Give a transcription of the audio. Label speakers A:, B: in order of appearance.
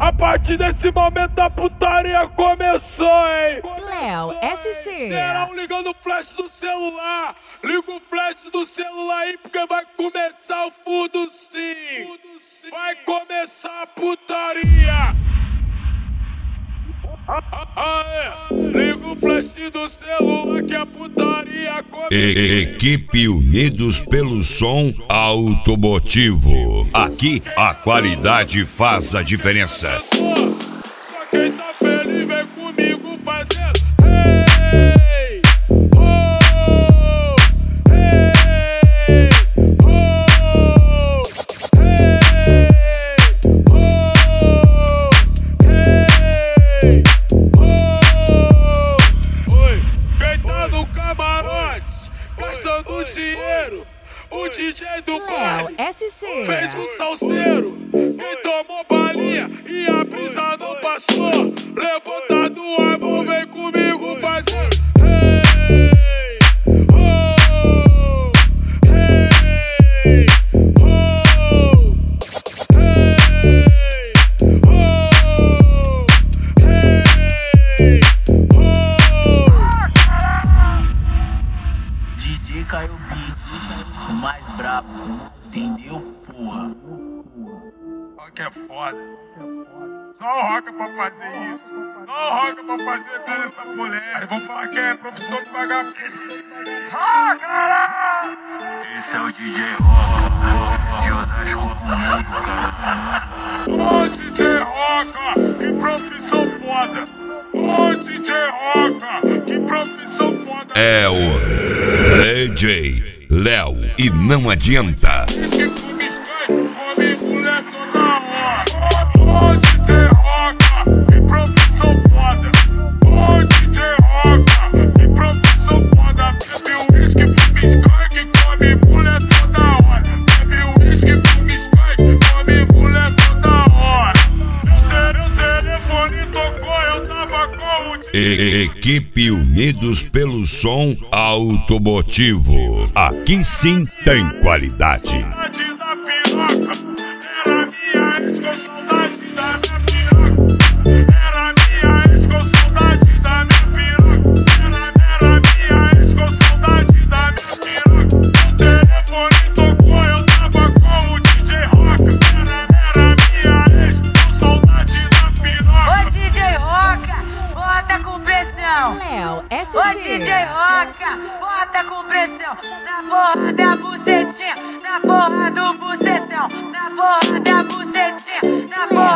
A: A partir desse momento a putaria começou, hein?
B: Léo SC.
C: Geral ligando o flash do celular. Liga o flash do celular aí porque vai começar o fundo sim. Vai começar a putaria. Liga o flash do celular que a putaria começa.
D: Equipe Unidos pelo Som Automotivo. Aqui a qualidade faz a diferença.
C: Só quem tá feliz vem comigo fazendo hey, oh, hey, oh, hey, oh, hey, oh. Oi, quem tá no camarote gastando dinheiro, o DJ do
B: Léo
C: baile
B: SC.
C: fez um salseiro. Quem tomou balinha e a brisa não passou, levanta a mão, vem comigo fazendo hey, oh, hey, oh, hey, oh, hey, oh.
E: DJ Caio Beat, o mais brabo, entendeu, porra?
C: Rock é foda. Só o Rock pra fazer isso. Só o Rock pra fazer toda essa mulher. Aí vão falar que é profissão de vagabundo. Ah, caralho!
E: Esse é o DJ Rock, de Osasco do mundo, cara.
C: Ô DJ Roca, que profissão foda. Ô DJ Roca, que profissão foda.
D: É o DJ Léo e não adianta.
C: Diz que come Sky, come mulher toda hora. Ô DJ Roca, que profissão foda. Ô DJ Roca, que profissão foda. Bebe uísque, come Sky, que come mulher toda hora. Bebe uísque, come Sky, come mulher toda hora. Meu telefone tocou, eu tava com o
D: Equipe Unidos pelo Som Automotivo. Aqui sim tem qualidade.
C: saudade da piroca. Era minha ex com saudade da minha piroca. Era minha ex com saudade da minha piroca. Era minha ex com saudade da minha piroca. O telefone tocou, eu tava com o DJ Roca. Era minha ex com saudade da piroca.
F: Ô DJ Roca, bota com pressão.
B: Léo SC.
F: Ô DJ Roca, bota com pressão. Na porra da bucetinha, na porra do bucetão. Na porra da bucetinha, na porra